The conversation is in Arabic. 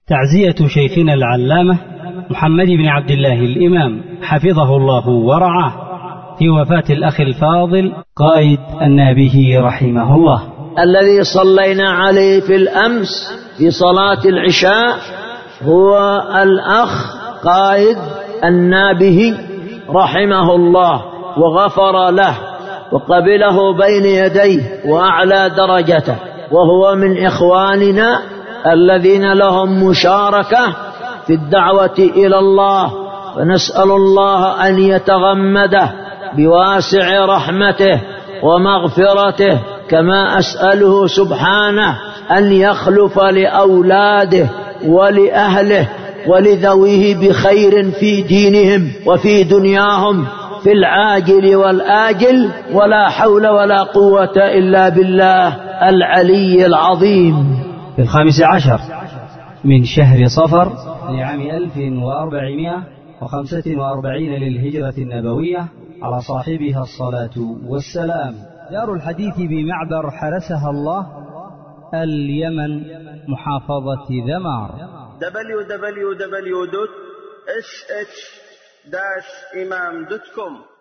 تعزية شيخنا العلامة محمد بن عبد الله الإمام حفظه الله ورعاه في وفاة الأخ الفاضل قائد النابه رحمه الله، الذي صلينا عليه في الأمس في صلاة العشاء هو الأخ قائد النابه رحمه الله، وغفر له وقبله بين يديه وأعلى درجته، وهو من إخواننا الذين لهم مشاركة في الدعوة إلى الله، فنسأل الله أن يتغمده بواسع رحمته ومغفرته، كما أسأله سبحانه أن يخلف لأولاده ولأهله ولذويه بخير في دينهم وفي دنياهم في العاجل والآجل، ولا حول ولا قوة إلا بالله العلي العظيم. في 15 من شهر صفر لعام 1445 للهجرة النبوية على صاحبها الصلاة والسلام. دار الحديث بمعبر حرسها الله، اليمن، محافظة ذمار. www.sh-imam.com